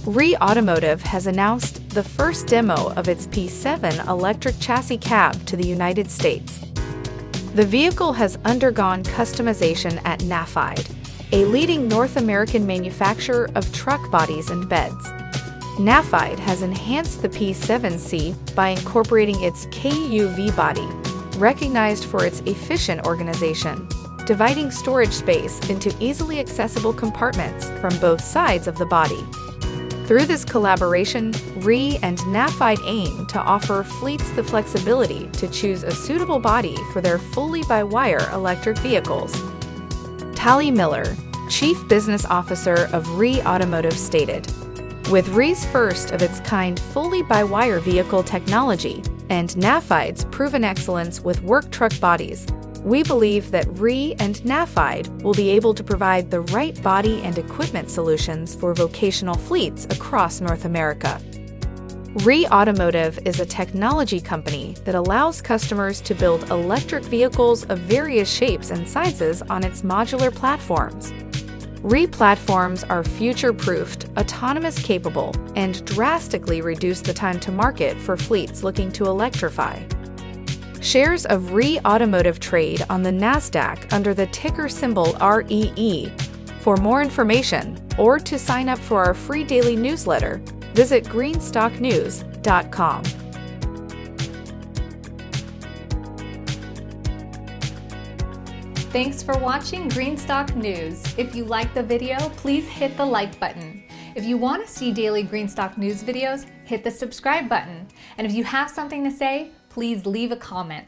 REE Automotive has announced the first demo of its P7 electric chassis cab to the United States. The vehicle has undergone customization at NAFIDE, a leading North American manufacturer of truck bodies and beds. NAFIDE has enhanced the P7C by incorporating its KUV body, recognized for its efficient organization, dividing storage space into easily accessible compartments from both sides of the body. Through this collaboration, REE and NAFIDE aim to offer fleets the flexibility to choose a suitable body for their fully-by-wire electric vehicles. Tali Miller, Chief Business Officer of REE Automotive, stated, "With REE's first-of-its-kind fully-by-wire vehicle technology and NAFIDE's proven excellence with work truck bodies, we believe that REE and NAFIDE will be able to provide the right body and equipment solutions for vocational fleets across North America." REE Automotive is a technology company that allows customers to build electric vehicles of various shapes and sizes on its modular platforms. REE platforms are future-proofed, autonomous-capable, and drastically reduce the time to market for fleets looking to electrify. Shares of REE Automotive trade on the NASDAQ under the ticker symbol REE. For more information or to sign up for our free daily newsletter, visit greenstocknews.com. Thanks for watching Greenstock News. If you liked the video, please hit the like button. If you want to see daily Greenstock News videos, hit the subscribe button. And if you have something to say, please leave a comment.